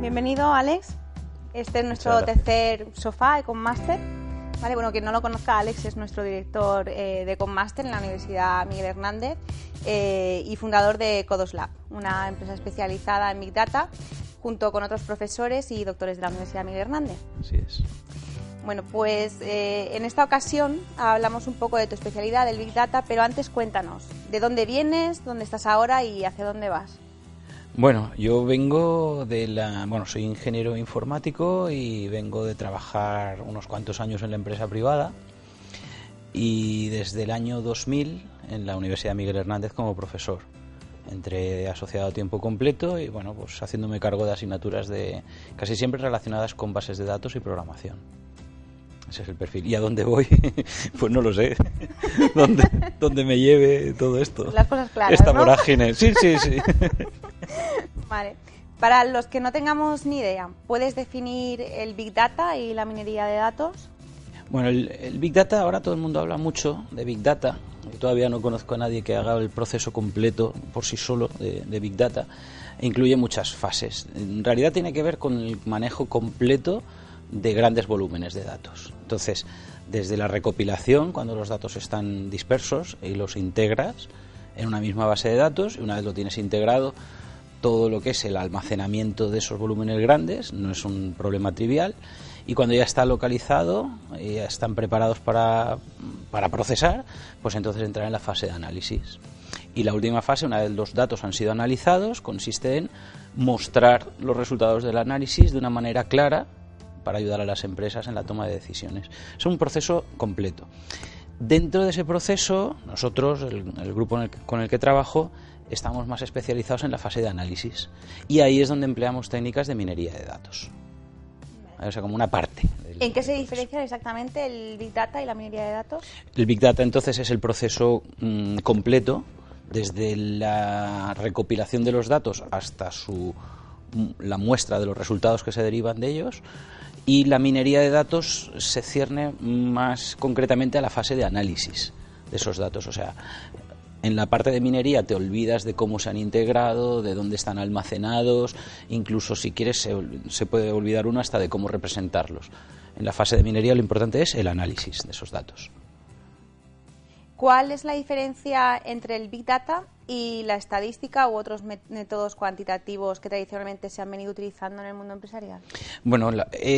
bienvenido, Alex. Este es nuestro tercer sofá Econ-Master. Vale, bueno, quien no lo conozca, Alex es nuestro director de Econ-Master en la Universidad Miguel Hernández y fundador de Codos Lab, una empresa especializada en Big Data, junto con otros profesores y doctores de la Universidad Miguel Hernández. Así es. Bueno, pues en esta ocasión hablamos un poco de tu especialidad, del Big Data, pero antes cuéntanos, ¿de dónde vienes, dónde estás ahora y hacia dónde vas? Bueno, yo vengo soy ingeniero informático y vengo de trabajar unos cuantos años en la empresa privada y desde el año 2000 en la Universidad Miguel Hernández como profesor. Entré asociado a tiempo completo y bueno, pues haciéndome cargo de asignaturas casi siempre relacionadas con bases de datos y programación. Ese es el perfil. ¿Y a dónde voy? Pues no lo sé. ¿Dónde me lleve todo esto? Las cosas claras, esta ¿no? vorágine. Sí. Vale. Para los que no tengamos ni idea, ¿puedes definir el Big Data y la minería de datos? Bueno, el Big Data, ahora todo el mundo habla mucho de Big Data. Yo todavía no conozco a nadie que haga el proceso completo por sí solo de Big Data. Incluye muchas fases. En realidad tiene que ver con el manejo completo de grandes volúmenes de datos. Entonces, desde la recopilación, cuando los datos están dispersos y los integras en una misma base de datos, y una vez lo tienes integrado, todo lo que es el almacenamiento de esos volúmenes grandes no es un problema trivial, y cuando ya está localizado y ya están preparados para procesar, pues entonces entrar en la fase de análisis. Y la última fase, una vez los datos han sido analizados, consiste en mostrar los resultados del análisis de una manera clara para ayudar a las empresas en la toma de decisiones. Es un proceso completo. Dentro de ese proceso, nosotros, el grupo con el que trabajo, estamos más especializados en la fase de análisis. Y ahí es donde empleamos técnicas de minería de datos. O sea, como una parte. ¿En qué se diferencian exactamente el Big Data y la minería de datos? El Big Data, entonces, es el proceso completo, desde la recopilación de los datos hasta la muestra de los resultados que se derivan de ellos. Y la minería de datos se cierne más concretamente a la fase de análisis de esos datos. O sea, en la parte de minería te olvidas de cómo se han integrado, de dónde están almacenados, incluso si quieres se puede olvidar uno hasta de cómo representarlos. En la fase de minería lo importante es el análisis de esos datos. ¿Cuál es la diferencia entre el Big Data y la estadística u otros métodos cuantitativos que tradicionalmente se han venido utilizando en el mundo empresarial? Bueno,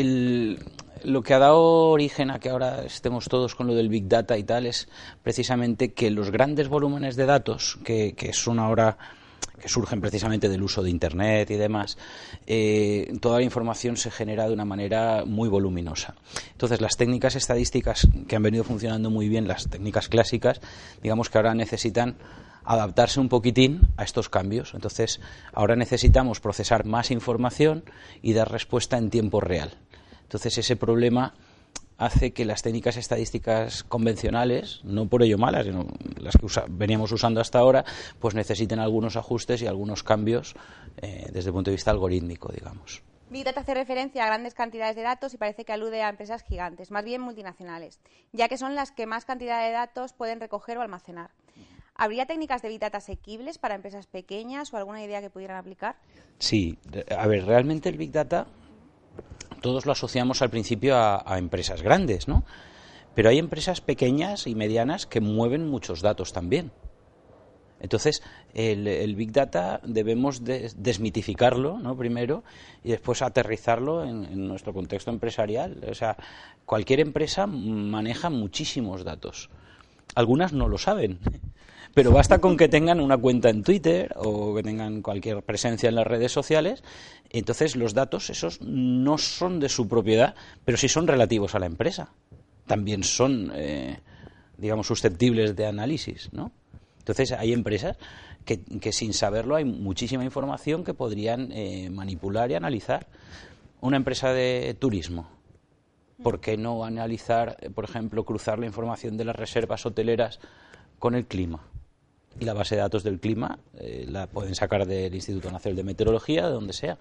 lo que ha dado origen a que ahora estemos todos con lo del Big Data y tal es precisamente que los grandes volúmenes de datos que son ahora, que surgen precisamente del uso de Internet y demás, toda la información se genera de una manera muy voluminosa. Entonces, las técnicas estadísticas que han venido funcionando muy bien, las técnicas clásicas, digamos que ahora necesitan adaptarse un poquitín a estos cambios. Entonces, ahora necesitamos procesar más información y dar respuesta en tiempo real. Entonces, ese problema hace que las técnicas estadísticas convencionales, no por ello malas, sino las que veníamos usando hasta ahora, pues necesiten algunos ajustes y algunos cambios desde el punto de vista algorítmico, digamos. Big Data hace referencia a grandes cantidades de datos y parece que alude a empresas gigantes, más bien multinacionales, ya que son las que más cantidad de datos pueden recoger o almacenar. ¿Habría técnicas de Big Data asequibles para empresas pequeñas o alguna idea que pudieran aplicar? Sí, a ver, realmente el Big Data todos lo asociamos al principio a empresas grandes, ¿no? Pero hay empresas pequeñas y medianas que mueven muchos datos también. Entonces, el Big Data debemos desmitificarlo, ¿no?, primero, y después aterrizarlo en nuestro contexto empresarial. O sea, cualquier empresa maneja muchísimos datos. Algunas no lo saben, pero basta con que tengan una cuenta en Twitter o que tengan cualquier presencia en las redes sociales. Entonces los datos esos no son de su propiedad, pero sí son relativos a la empresa. También son, digamos, susceptibles de análisis, ¿no? Entonces hay empresas que sin saberlo hay muchísima información que podrían manipular y analizar. Una empresa de turismo, ¿por qué no analizar, por ejemplo, cruzar la información de las reservas hoteleras con el clima? Y la base de datos del clima la pueden sacar del Instituto Nacional de Meteorología, de donde sea.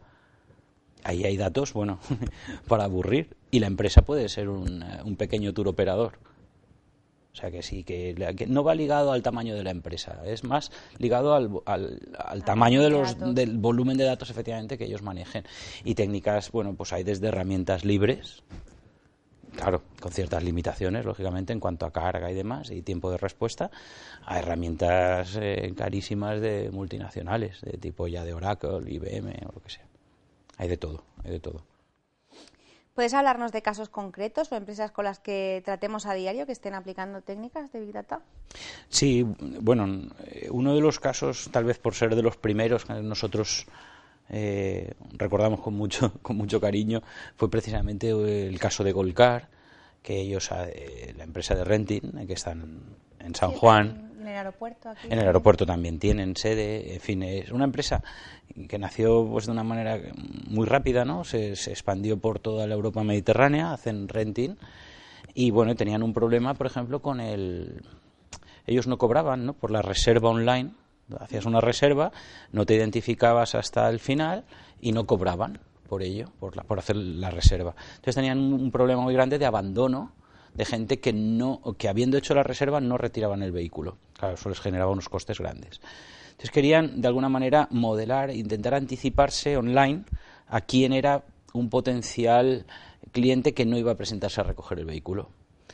Ahí hay datos, bueno, para aburrir. Y la empresa puede ser un pequeño tour operador. O sea que sí, que no va ligado al tamaño de la empresa, es más ligado al tamaño del volumen de datos efectivamente que ellos manejen. Y técnicas, bueno, pues hay desde herramientas libres, claro, con ciertas limitaciones, lógicamente, en cuanto a carga y demás, y tiempo de respuesta, a herramientas carísimas de multinacionales, de tipo ya de Oracle, IBM o lo que sea. Hay de todo, hay de todo. ¿Puedes hablarnos de casos concretos o empresas con las que tratemos a diario que estén aplicando técnicas de Big Data? Sí, bueno, uno de los casos, tal vez por ser de los primeros que nosotros recordamos con mucho cariño, fue precisamente el caso de Golcar, que ellos, la empresa de renting, que están en San Juan. En el aeropuerto. Aquí. En el aeropuerto también tienen sede, en fin, es una empresa que nació pues de una manera muy rápida, ¿no? Se expandió por toda la Europa mediterránea, hacen renting, y bueno, tenían un problema, por ejemplo, con ellos no cobraban, ¿no? Por la reserva online. Hacías una reserva, no te identificabas hasta el final y no cobraban por ello, por hacer la reserva. Entonces tenían un problema muy grande de abandono de gente que habiendo hecho la reserva no retiraban el vehículo. Claro, eso les generaba unos costes grandes. Entonces querían de alguna manera modelar, intentar anticiparse online a quién era un potencial cliente que no iba a presentarse a recoger el vehículo.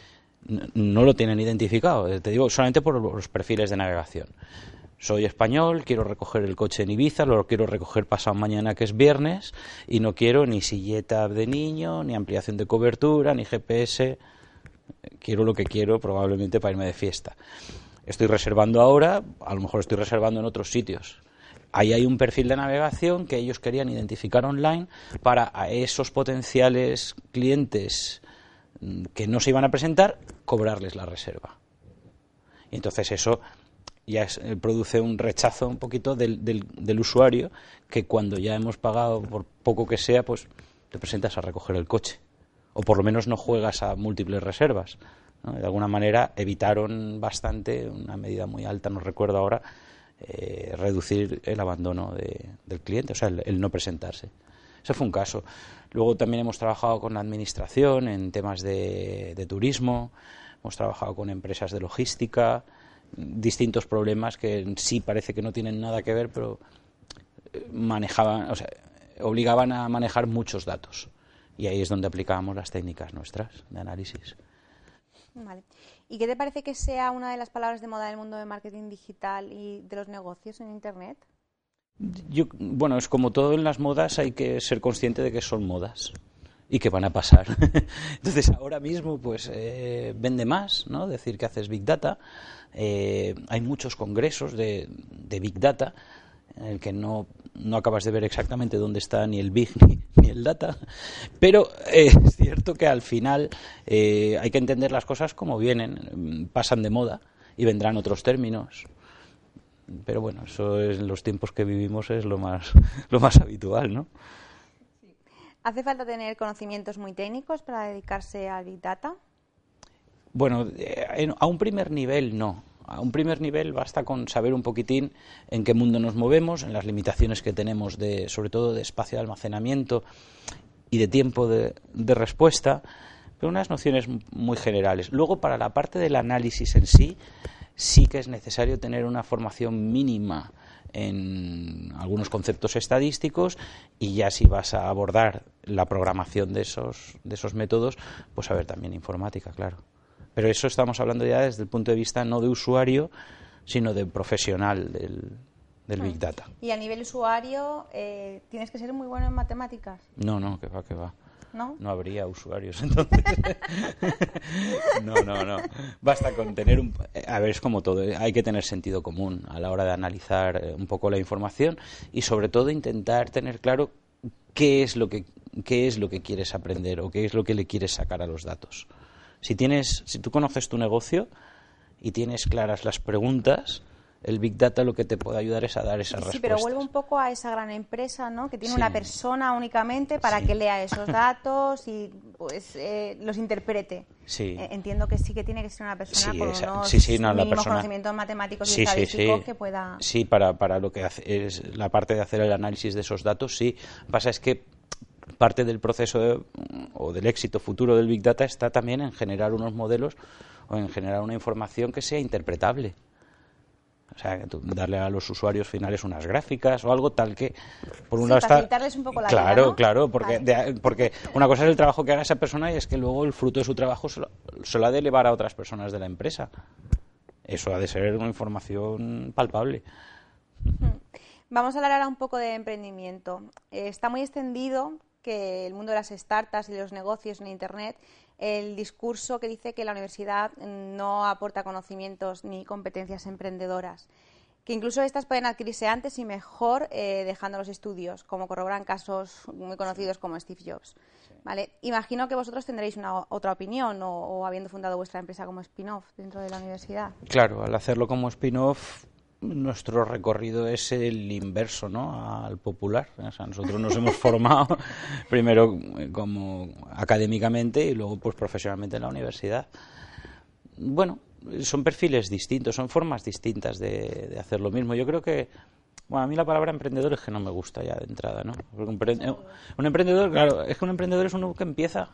No lo tienen identificado, te digo, solamente por los perfiles de navegación. Soy español, quiero recoger el coche en Ibiza, lo quiero recoger pasado mañana que es viernes y no quiero ni silleta de niño, ni ampliación de cobertura, ni GPS. Quiero lo que quiero probablemente para irme de fiesta. Estoy reservando ahora, a lo mejor estoy reservando en otros sitios. Ahí hay un perfil de navegación que ellos querían identificar online para a esos potenciales clientes que no se iban a presentar, cobrarles la reserva. Y entonces eso ya produce un rechazo un poquito del usuario, que cuando ya hemos pagado por poco que sea, pues te presentas a recoger el coche. O por lo menos no juegas a múltiples reservas, ¿no? De alguna manera evitaron bastante, una medida muy alta, no recuerdo ahora, reducir el abandono del cliente, o sea, el no presentarse. Ese fue un caso. Luego también hemos trabajado con la administración en temas de turismo, hemos trabajado con empresas de logística, distintos problemas que en sí parece que no tienen nada que ver, pero manejaban, o sea, obligaban a manejar muchos datos. Y ahí es donde aplicábamos las técnicas nuestras de análisis. Vale. ¿Y qué te parece que sea una de las palabras de moda del mundo del marketing digital y de los negocios en Internet? Bueno, es como todo en las modas, hay que ser consciente de que son modas y que van a pasar. Entonces, ahora mismo, pues, vende más, ¿no? Decir que haces Big Data. Hay muchos congresos de Big Data en el que no acabas de ver exactamente dónde está ni el Big ni el Data, pero es cierto que al final hay que entender las cosas como vienen, pasan de moda y vendrán otros términos. Pero bueno, eso es, en los tiempos que vivimos es lo más habitual, ¿no? Sí. ¿Hace falta tener conocimientos muy técnicos para dedicarse al Big Data? Bueno, a un primer nivel no. A un primer nivel basta con saber un poquitín en qué mundo nos movemos, en las limitaciones que tenemos sobre todo de espacio de almacenamiento y de tiempo de respuesta, pero unas nociones muy generales. Luego, para la parte del análisis en sí que es necesario tener una formación mínima en algunos conceptos estadísticos, y ya si vas a abordar la programación de esos métodos, pues saber también informática, claro. Pero eso estamos hablando ya desde el punto de vista no de usuario, sino de profesional del Big Data. ¿Y a nivel usuario tienes que ser muy bueno en matemáticas? No, que va. ¿No? No habría usuarios, entonces. No. Basta con tener a ver, es como todo, hay que tener sentido común a la hora de analizar un poco la información y sobre todo intentar tener claro qué es lo que quieres aprender o qué es lo que le quieres sacar a los datos. Si tú conoces tu negocio y tienes claras las preguntas, el Big Data lo que te puede ayudar es a dar esas respuestas. Sí, pero vuelvo un poco a esa gran empresa, ¿no? Que tiene una persona únicamente para que lea esos datos y pues los interprete. Sí. Entiendo que sí que tiene que ser una persona con unos mínimos conocimientos matemáticos y estadísticos que pueda... Sí, para lo que es la parte de hacer el análisis de esos datos, sí. Lo que pasa es que parte del proceso o del éxito futuro del Big Data está también en generar unos modelos o en generar una información que sea interpretable. O sea, darle a los usuarios finales unas gráficas o algo tal que, por un lado, facilitarles un poco la vida, ¿no? Claro, porque, vale. Porque una cosa es el trabajo que haga esa persona y es que luego el fruto de su trabajo se lo ha de elevar a otras personas de la empresa. Eso ha de ser una información palpable. Vamos a hablar ahora un poco de emprendimiento. Está muy extendido que el mundo de las startups y de los negocios en Internet, el discurso que dice que la universidad no aporta conocimientos ni competencias emprendedoras, que incluso estas pueden adquirirse antes y mejor dejando los estudios, como corroboran casos muy conocidos como Steve Jobs. ¿Vale? Imagino que vosotros tendréis otra opinión o habiendo fundado vuestra empresa como spin-off dentro de la universidad. Claro, al hacerlo como spin-off, nuestro recorrido es el inverso, ¿no?, al popular. O sea, nosotros nos hemos formado primero como académicamente y luego pues profesionalmente en la universidad. Bueno, son perfiles distintos, son formas distintas de hacer lo mismo. Yo creo que, bueno, a mí la palabra emprendedor es que no me gusta ya de entrada, ¿no? Porque un emprendedor, claro, es que un emprendedor es uno que empieza.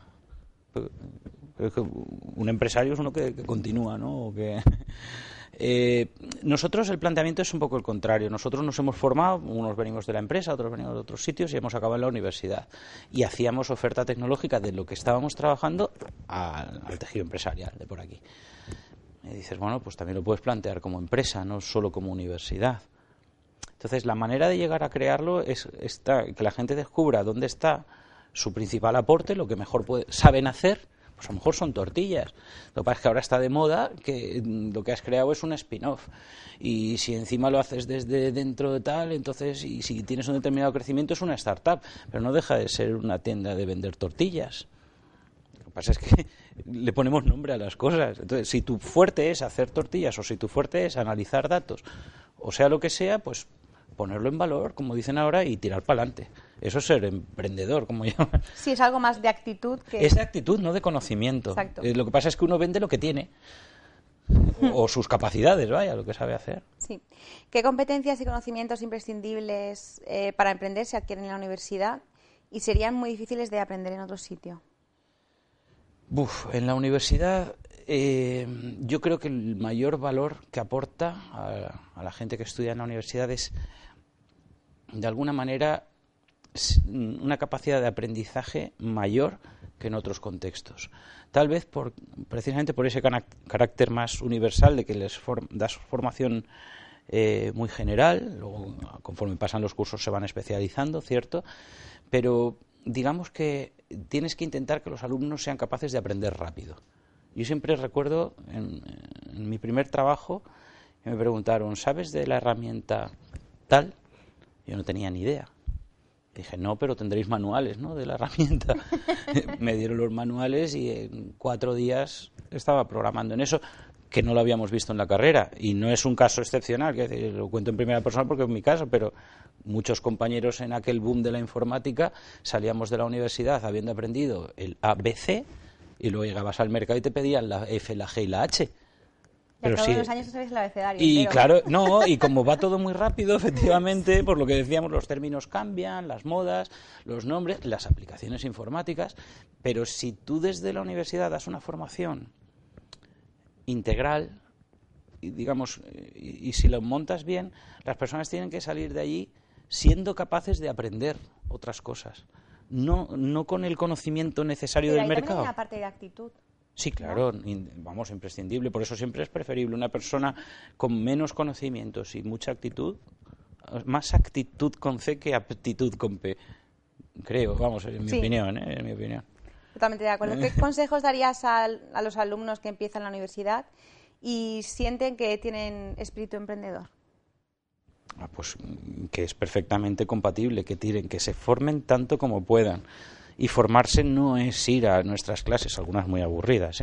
Un empresario es uno que continúa, ¿no? O que nosotros el planteamiento es un poco el contrario. Nosotros nos hemos formado, unos venimos de la empresa, otros venimos de otros sitios y hemos acabado en la universidad. Y hacíamos oferta tecnológica de lo que estábamos trabajando al tejido empresarial de por aquí. Y dices, bueno, pues también lo puedes plantear como empresa, no solo como universidad. Entonces, la manera de llegar a crearlo es que la gente descubra dónde está su principal aporte, lo que mejor saben hacer. Pues a lo mejor son tortillas. Lo que pasa es que ahora está de moda que lo que has creado es un spin-off. Y si encima lo haces desde dentro de tal, entonces, y si tienes un determinado crecimiento, es una startup. Pero no deja de ser una tienda de vender tortillas. Lo que pasa es que le ponemos nombre a las cosas. Entonces, si tu fuerte es hacer tortillas o si tu fuerte es analizar datos, o sea lo que sea, pues ponerlo en valor, como dicen ahora, y tirar para adelante. Eso es ser emprendedor, como llaman. Sí, es algo más de actitud que... Es de actitud, no de conocimiento. Exacto. Lo que pasa es que uno vende lo que tiene. O sus capacidades, vaya, lo que sabe hacer. Sí. ¿Qué competencias y conocimientos imprescindibles para emprender se adquieren en la universidad y serían muy difíciles de aprender en otro sitio? En la universidad yo creo que el mayor valor que aporta a la gente que estudia en la universidad es, de alguna manera, una capacidad de aprendizaje mayor que en otros contextos. Tal vez precisamente por ese carácter más universal de que les das formación muy general, luego conforme pasan los cursos se van especializando, ¿cierto? Pero digamos que tienes que intentar que los alumnos sean capaces de aprender rápido. Yo siempre recuerdo en mi primer trabajo que me preguntaron, ¿sabes de la herramienta tal? Yo no tenía ni idea. Dije, no, pero tendréis manuales, ¿no?, de la herramienta. Me dieron los manuales y en 4 días estaba programando en eso, que no lo habíamos visto en la carrera. Y no es un caso excepcional, que lo cuento en primera persona porque es mi caso, pero muchos compañeros en aquel boom de la informática salíamos de la universidad habiendo aprendido el ABC y luego llegabas al mercado y te pedían la F, la G y la H. Pero sí, los años sabéis el abecedario. Y claro, no, y como va todo muy rápido, efectivamente, por lo que decíamos, los términos cambian, las modas, los nombres, las aplicaciones informáticas, pero si tú desde la universidad das una formación integral, digamos, y si lo montas bien, las personas tienen que salir de allí siendo capaces de aprender otras cosas, no con el conocimiento necesario del mercado. Pero hay también una parte de actitud. Sí, claro, vamos, imprescindible. Por eso siempre es preferible una persona con menos conocimientos y mucha actitud, más actitud con C que aptitud con P, creo, vamos, en mi opinión, en mi opinión. Totalmente de acuerdo. ¿Qué consejos darías a los alumnos que empiezan la universidad y sienten que tienen espíritu emprendedor? Pues que es perfectamente compatible, que se formen tanto como puedan. Y formarse no es ir a nuestras clases, algunas muy aburridas,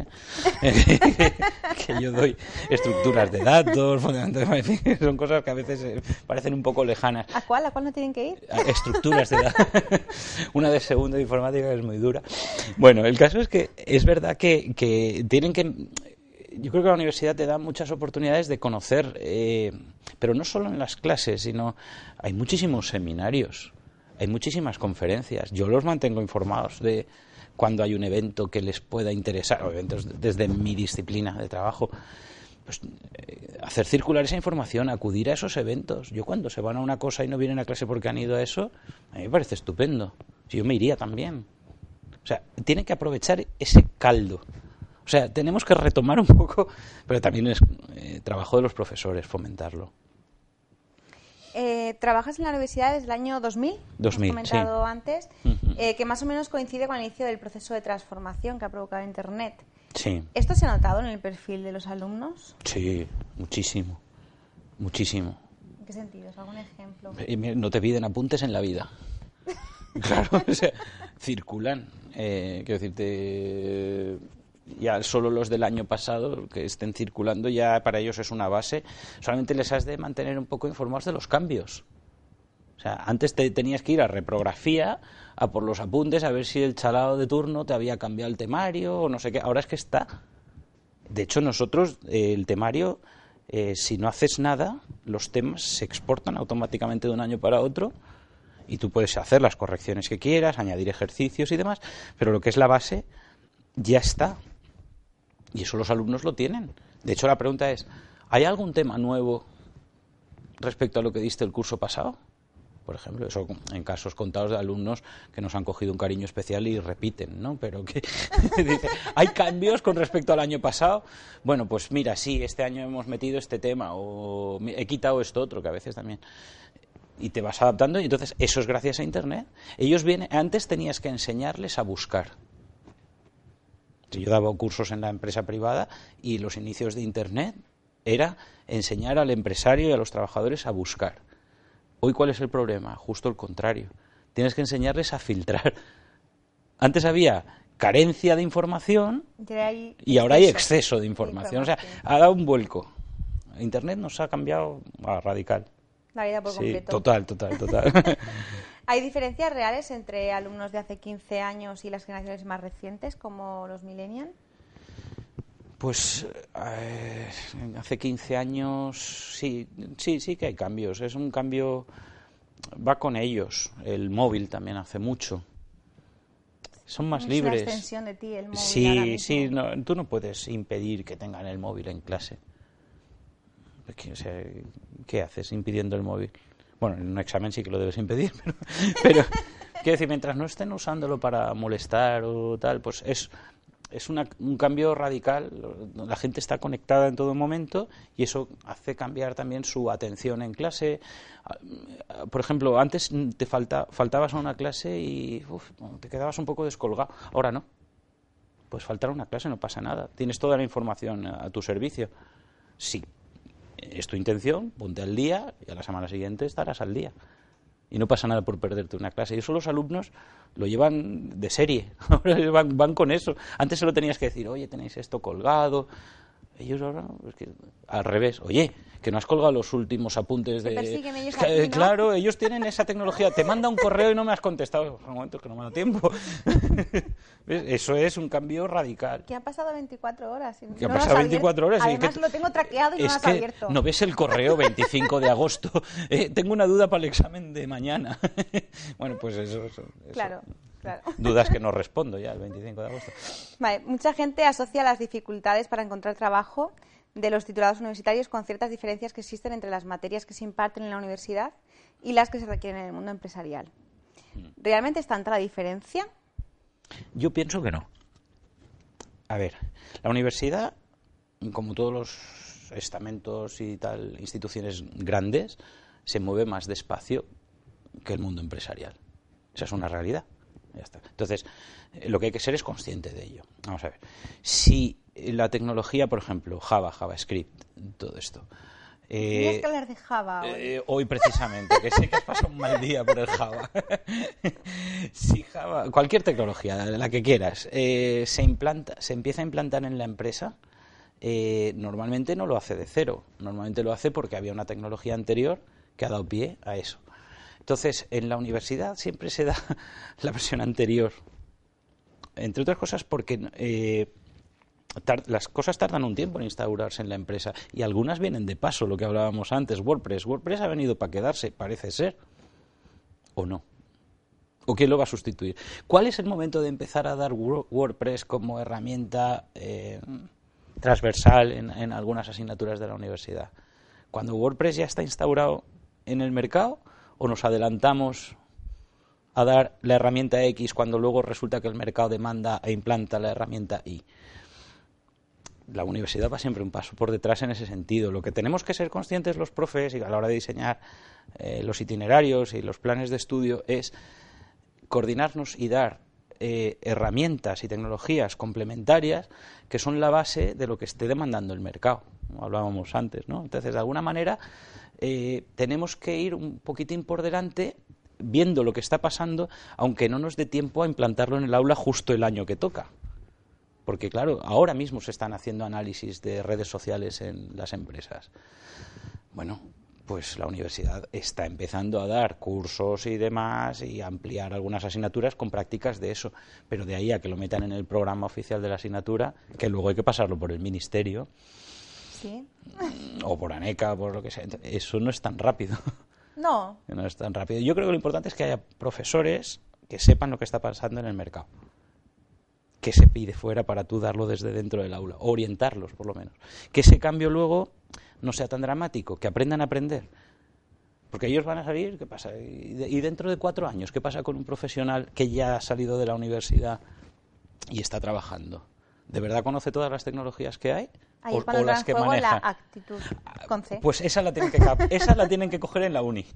que yo doy estructuras de datos, son cosas que a veces parecen un poco lejanas. ¿A cuál no tienen que ir? Estructuras de datos. Una de segundo de informática es muy dura. Bueno, el caso es que es verdad que tienen que... Yo creo que la universidad te da muchas oportunidades de conocer, pero no solo en las clases, sino hay muchísimos seminarios. Hay muchísimas conferencias. Yo los mantengo informados de cuando hay un evento que les pueda interesar, o eventos desde mi disciplina de trabajo, pues hacer circular esa información, acudir a esos eventos. Yo cuando se van a una cosa y no vienen a clase porque han ido a eso, a mí me parece estupendo. Si yo me iría también. O sea, tiene que aprovechar ese caldo. O sea, tenemos que retomar un poco, pero también es trabajo de los profesores fomentarlo. Trabajas en la universidad desde el año 2000, 2000, hemos comentado sí. antes, que más o menos coincide con el inicio del proceso de transformación que ha provocado Internet. Sí. ¿Esto se ha notado en el perfil de los alumnos? Sí, muchísimo, muchísimo. ¿En qué sentido? ¿Algún ejemplo? No te piden apuntes en la vida. Claro, o sea, circulan. Quiero decirte, ya solo los del año pasado que estén circulando, ya para ellos es una base. Solamente les has de mantener un poco informados de los cambios. O sea, antes tenías que ir a reprografía, a por los apuntes, a ver si el chalao de turno te había cambiado el temario o no sé qué. Ahora es que está. De hecho, nosotros, el temario, si no haces nada, los temas se exportan automáticamente de un año para otro y tú puedes hacer las correcciones que quieras, añadir ejercicios y demás, pero lo que es la base ya está. Y eso los alumnos lo tienen. De hecho, la pregunta es, ¿hay algún tema nuevo respecto a lo que diste el curso pasado? Por ejemplo, eso en casos contados de alumnos que nos han cogido un cariño especial y repiten, ¿no? Pero que dice, ¿hay cambios con respecto al año pasado? Bueno, pues mira, sí, este año hemos metido este tema o he quitado esto otro, que a veces también. Y te vas adaptando y entonces eso es gracias a Internet. Antes tenías que enseñarles a buscar. Yo daba cursos en la empresa privada y los inicios de Internet era enseñar al empresario y a los trabajadores a buscar. Hoy, ¿cuál es el problema? Justo el contrario. Tienes que enseñarles a filtrar. Antes había carencia de información y ahora hay exceso de información. O sea, ha dado un vuelco. Internet nos ha cambiado radical. La vida por completo. Total. ¿Hay diferencias reales entre alumnos de hace 15 años y las generaciones más recientes, como los millennials? Pues hace 15 años sí que hay cambios. Es un cambio, va con ellos. El móvil también hace mucho. Son más libres. Es una extensión de ti, el móvil. Sí, no, tú no puedes impedir que tengan el móvil en clase. O sea, ¿qué haces impidiendo el móvil? Bueno, en un examen sí que lo debes impedir, pero quiero decir, mientras no estén usándolo para molestar o tal, pues es un cambio radical. La gente está conectada en todo momento y eso hace cambiar también su atención en clase. Por ejemplo, antes te faltabas a una clase y te quedabas un poco descolgado. Ahora no. Pues faltar a una clase no pasa nada. Tienes toda la información a tu servicio. Sí, es tu intención, ponte al día y a la semana siguiente estarás al día. Y no pasa nada por perderte una clase. Y eso los alumnos lo llevan de serie. Ahora van con eso. Antes solo tenías que decir, oye, tenéis esto colgado. Ellos ahora, es que al revés. Oye, que no has colgado los últimos apuntes de... persiguen ellos aquí, ¿no? Claro, ellos tienen esa tecnología. Te manda un correo y no me has contestado. Un momento, que no me da tiempo. ¿Ves? Eso es un cambio radical. Que han pasado 24 horas. Y que han pasado 24 horas. Además lo tengo traqueado y no lo has abierto. ¿No ves el correo 25 de agosto? Tengo una duda para el examen de mañana. Bueno, pues eso. Claro. Dudas que no respondo ya el 25 de agosto. Vale, mucha gente asocia las dificultades para encontrar trabajo de los titulados universitarios con ciertas diferencias que existen entre las materias que se imparten en la universidad y las que se requieren en el mundo empresarial. ¿Realmente es tanta la diferencia? Yo pienso que no. A ver, la universidad, como todos los estamentos y tal, instituciones grandes, se mueve más despacio que el mundo empresarial. Esa es una realidad. Ya está. Entonces, lo que hay que ser es consciente de ello. Vamos a ver. Si la tecnología, por ejemplo, JavaScript, todo esto. Tienes que hablar de Java hoy precisamente, que sé que has pasado un mal día por el Java. Si Java, cualquier tecnología, la que quieras, se empieza a implantar en la empresa, normalmente no lo hace de cero. Normalmente lo hace porque había una tecnología anterior que ha dado pie a eso. Entonces, en la universidad siempre se da la versión anterior, entre otras cosas porque las cosas tardan un tiempo en instaurarse en la empresa y algunas vienen de paso, lo que hablábamos antes, WordPress ha venido para quedarse, parece ser, o no. ¿O quién lo va a sustituir? ¿Cuál es el momento de empezar a dar WordPress como herramienta transversal en algunas asignaturas de la universidad? ¿Cuando WordPress ya está instaurado en el mercado o nos adelantamos a dar la herramienta X cuando luego resulta que el mercado demanda e implanta la herramienta Y? La universidad va siempre un paso por detrás en ese sentido. Lo que tenemos que ser conscientes los profes y a la hora de diseñar los itinerarios y los planes de estudio es coordinarnos y dar herramientas y tecnologías complementarias que son la base de lo que esté demandando el mercado, como hablábamos antes, ¿no? Entonces, de alguna manera, tenemos que ir un poquitín por delante viendo lo que está pasando, aunque no nos dé tiempo a implantarlo en el aula justo el año que toca. Porque, claro, ahora mismo se están haciendo análisis de redes sociales en las empresas. Bueno, pues la universidad está empezando a dar cursos y demás y ampliar algunas asignaturas con prácticas de eso. Pero de ahí a que lo metan en el programa oficial de la asignatura, que luego hay que pasarlo por el ministerio, ¿sí? O por ANECA, por lo que sea. Eso no es tan rápido. No. No es tan rápido. Yo creo que lo importante es que haya profesores que sepan lo que está pasando en el mercado. ¿Qué se pide fuera para tú darlo desde dentro del aula? O orientarlos, por lo menos. Que ese cambio luego no sea tan dramático, que aprendan a aprender. Porque ellos van a salir, ¿qué pasa? Y dentro de 4 años, ¿qué pasa con un profesional que ya ha salido de la universidad y está trabajando? ¿De verdad conoce todas las tecnologías que hay? Ahí es O cuando las que juego maneja. la actitud con C. Pues esa la tienen que coger en la uni.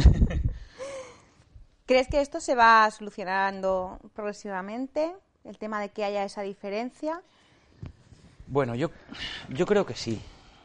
¿Crees que esto se va solucionando progresivamente? El tema de que haya esa diferencia. Bueno, yo creo que sí.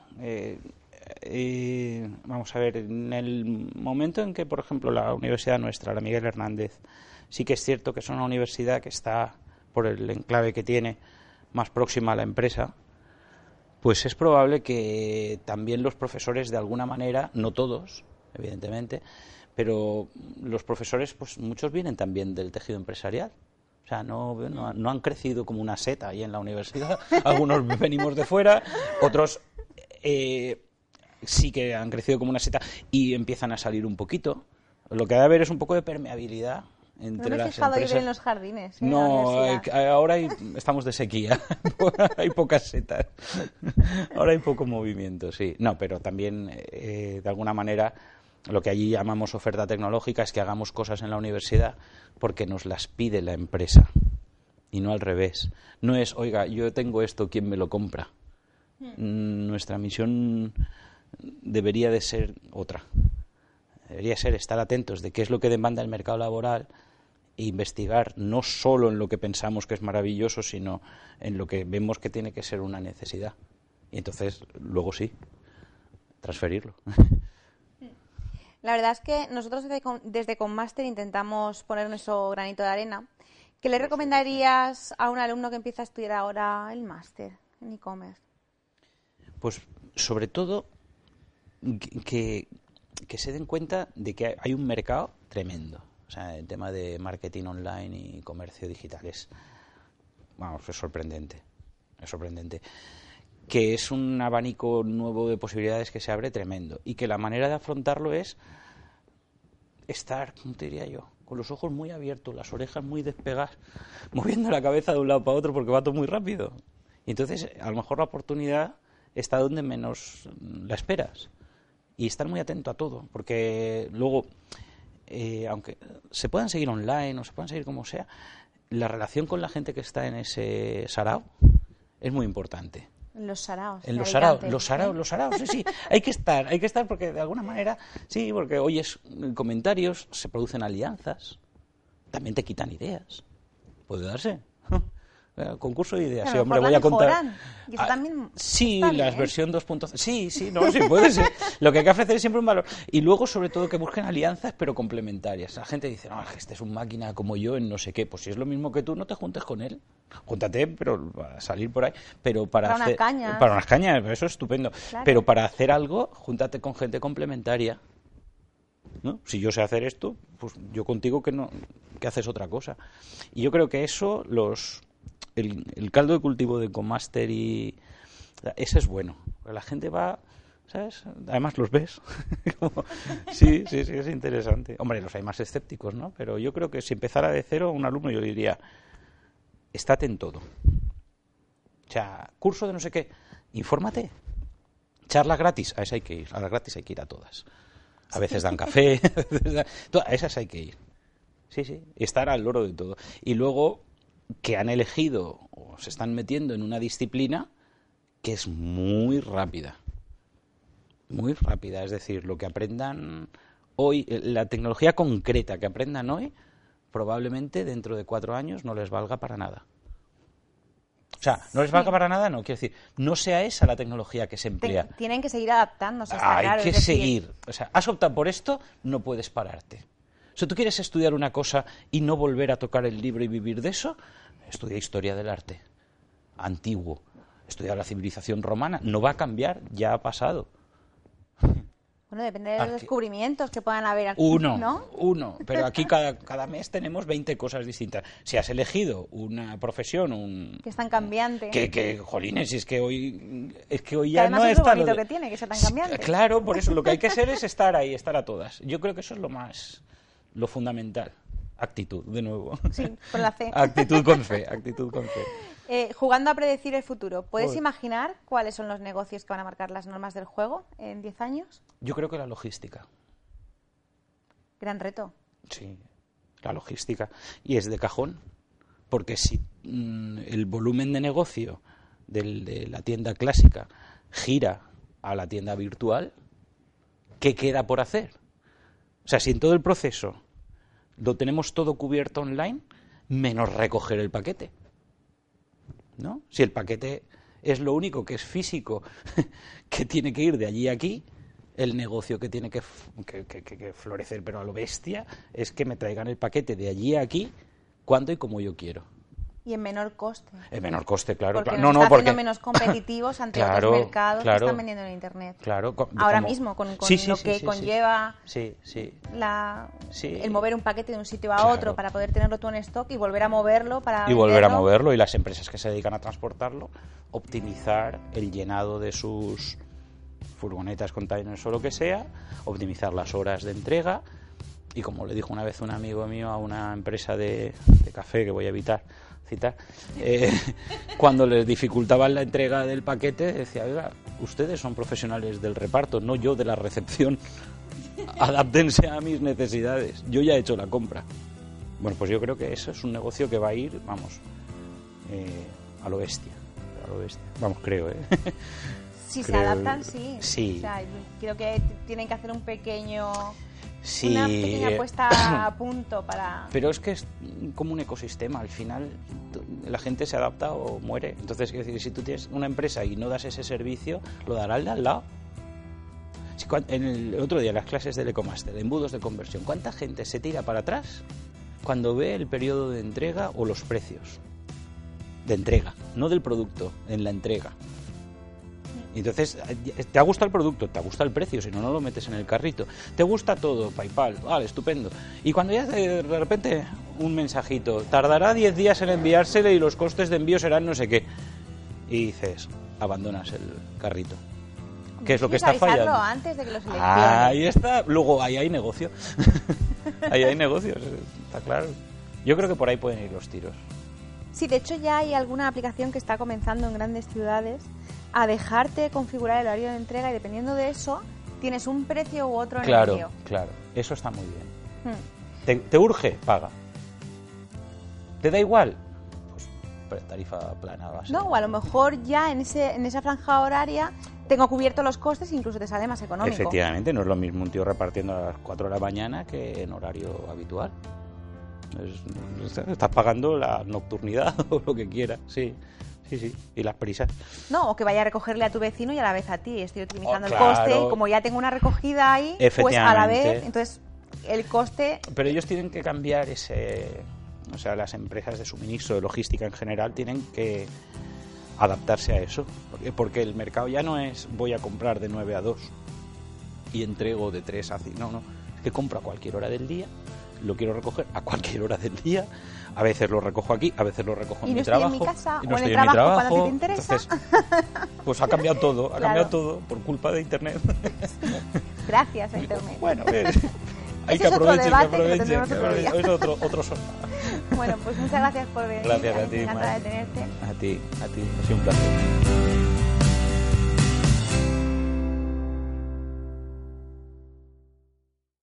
Vamos a ver, en el momento en que, por ejemplo, la universidad nuestra, la Miguel Hernández, sí que es cierto que es una universidad que está, por el enclave que tiene, más próxima a la empresa, pues es probable que también los profesores, de alguna manera, no todos, evidentemente, pero los profesores, pues muchos vienen también del tejido empresarial. O sea, no han crecido como una seta ahí en la universidad. Algunos venimos de fuera, otros sí que han crecido como una seta y empiezan a salir un poquito. Lo que ha de haber es un poco de permeabilidad entre las empresas. No me he fijado empresas. en los jardines. No, ahora estamos de sequía. Hay pocas setas. Ahora hay poco movimiento, sí. No, pero también, de alguna manera, lo que allí llamamos oferta tecnológica es que hagamos cosas en la universidad porque nos las pide la empresa y no al revés. No es, oiga, yo tengo esto, ¿quién me lo compra? Nuestra misión debería de ser otra. Debería ser estar atentos de qué es lo que demanda el mercado laboral e investigar no solo en lo que pensamos que es maravilloso, sino en lo que vemos que tiene que ser una necesidad. Y entonces, luego sí, transferirlo. La verdad es que nosotros desde Conmaster intentamos poner nuestro granito de arena. ¿Qué le recomendarías a un alumno que empieza a estudiar ahora el máster en e-commerce? Pues sobre todo que se den cuenta de que hay un mercado tremendo. O sea, el tema de marketing online y comercio digital es sorprendente. Es sorprendente. Que es un abanico nuevo de posibilidades que se abre tremendo y que la manera de afrontarlo es estar, ¿cómo te diría yo?, con los ojos muy abiertos, las orejas muy despegadas, moviendo la cabeza de un lado para otro porque va todo muy rápido. Y entonces, a lo mejor la oportunidad está donde menos la esperas. Y estar muy atento a todo, porque luego, aunque se puedan seguir online o se puedan seguir como sea, la relación con la gente que está en ese sarao es muy importante. Los saraos. En los saraos, sí. Hay que estar porque de alguna manera, sí, porque oyes comentarios, se producen alianzas, también te quitan ideas. Puede darse. Concurso de ideas, sí, hombre, voy a contar. Y eso también sí, la versión 2.0. Sí, puede ser. Lo que hay que ofrecer es siempre un valor. Y luego, sobre todo, que busquen alianzas, pero complementarias. La gente dice, no, este es un máquina como yo en no sé qué. Pues si es lo mismo que tú, no te juntes con él. Júntate, pero para salir por ahí. Pero para unas cañas. Para unas cañas, eso es estupendo. Claro. Pero para hacer algo, júntate con gente complementaria. ¿No? Si yo sé hacer esto, pues yo contigo que haces otra cosa. Y yo creo que eso el caldo de cultivo de Conmaster ese es bueno. La gente ¿sabes? Además los ves. Sí, es interesante. Hombre, los hay más escépticos, ¿no? Pero yo creo que si empezara de cero un alumno, yo diría, estate en todo. O sea, curso de no sé qué, infórmate. Charla gratis, a esa hay que ir. A las gratis hay que ir a todas. A veces dan café, a esas hay que ir. Sí, estar al loro de todo. Y luego que han elegido o se están metiendo en una disciplina que es muy rápida. Muy rápida, es decir, lo que aprendan hoy, la tecnología concreta que aprendan hoy, probablemente dentro de 4 años no les valga para nada. O sea, no les valga para nada, no, quiero decir, no sea esa la tecnología que se emplea. Tienen que seguir adaptándose, está claro. Hay que seguir. O sea, has optado por esto, no puedes pararte. O sea, ¿tú quieres estudiar una cosa y no volver a tocar el libro y vivir de eso? Estudia historia del arte, antiguo. Estudia la civilización romana. No va a cambiar, ya ha pasado. Bueno, depende de los descubrimientos que puedan haber aquí, Uno, pero aquí cada mes tenemos 20 cosas distintas. Si has elegido una profesión, que es tan cambiante. Que jolines, es que hoy que ya no es está lo bonito que tiene, que sea tan cambiante. Claro, por eso lo que hay que hacer es estar ahí, estar a todas. Yo creo que eso es lo fundamental. Actitud, de nuevo. Sí, con la fe. Actitud con fe. Jugando a predecir el futuro, ¿puedes imaginar cuáles son los negocios que van a marcar las normas del juego en 10 años? Yo creo que la logística. Gran reto. Sí, la logística. Y es de cajón, porque si el volumen de negocio de la tienda clásica gira a la tienda virtual, ¿qué queda por hacer? O sea, si en todo el proceso lo tenemos todo cubierto online, menos recoger el paquete, ¿no? Si el paquete es lo único que es físico, que tiene que ir de allí a aquí, el negocio que tiene que florecer, pero a lo bestia, es que me traigan el paquete de allí a aquí, cuando y como yo quiero. Y en menor coste. En menor coste, claro. Porque nos está haciendo menos competitivos ante otros mercados que están vendiendo en Internet. Claro. Ahora mismo, con lo que conlleva el mover un paquete de un sitio a otro para poder tenerlo tú en stock y volver a moverlo para venderlo. Y las empresas que se dedican a transportarlo, optimizar el llenado de sus furgonetas, containers o lo que sea, optimizar las horas de entrega. Y como le dijo una vez un amigo mío a una empresa de café, que voy a evitar citar, cuando les dificultaban la entrega del paquete, decía, oiga, ustedes son profesionales del reparto, no yo de la recepción. Adáptense a mis necesidades. Yo ya he hecho la compra. Bueno, pues yo creo que eso es un negocio que va a ir, a lo bestia. Vamos, creo, Si se adaptan, sí. O sea, creo que tienen que hacer una pequeña puesta a punto para... Pero es que es como un ecosistema. Al final la gente se adapta o muere. Entonces, quiero decir, si tú tienes una empresa y no das ese servicio, lo dará el de al lado. El otro día en las clases del Ecomaster, de embudos de conversión, ¿cuánta gente se tira para atrás cuando ve el periodo de entrega o los precios? De entrega, no del producto, en la entrega. Entonces, ¿te ha gustado el producto? ¿Te gusta el precio? Si no, no lo metes en el carrito. ¿Te gusta todo? PayPal, vale, estupendo. Y cuando ya de repente un mensajito, tardará 10 días en enviársele y los costes de envío serán no sé qué. Y dices, abandonas el carrito. ¿Qué es lo que está fallando? Antes de que lo selecciones. Ahí está. Luego, ahí hay negocio. Ahí hay negocios, está claro. Yo creo que por ahí pueden ir los tiros. Sí, de hecho ya hay alguna aplicación que está comenzando en grandes ciudades a dejarte configurar el horario de entrega y dependiendo de eso tienes un precio u otro en el envío. Claro, eso está muy bien. ¿Te urge? Paga. ¿Te da igual? Pues tarifa plana base. No, o a lo mejor ya en esa franja horaria tengo cubierto los costes e incluso te sale más económico. Efectivamente, no es lo mismo un tío repartiendo a las 4 de la mañana que en horario habitual. Estás pagando la nocturnidad o lo que quieras, sí. Y las prisas. No, o que vaya a recogerle a tu vecino y a la vez a ti. Estoy optimizando el coste y como ya tengo una recogida ahí, pues a la vez, entonces el coste... Pero ellos tienen que cambiar o sea, las empresas de suministro, de logística en general, tienen que adaptarse a eso. Porque el mercado ya no es voy a comprar de 9 a 2 y entrego de 3 a 5. No, es que compro a cualquier hora del día, lo quiero recoger a cualquier hora del día. A veces lo recojo aquí, a veces lo recojo en mi trabajo. trabajo. Y no estoy en mi casa, y no o en estoy el en mi trabajo trabajo. cuando te interesa. Entonces, pues ha cambiado todo, Claro. cambiado todo por culpa de Internet. Gracias a Internet. Bueno, hay Ese que es otro aprovechar, debate que lo tendremos otro día. Es otro sofá. Bueno, pues muchas gracias por venir. Gracias a ti, Encantada Mar. de tenerte. A ti, ha sido un placer.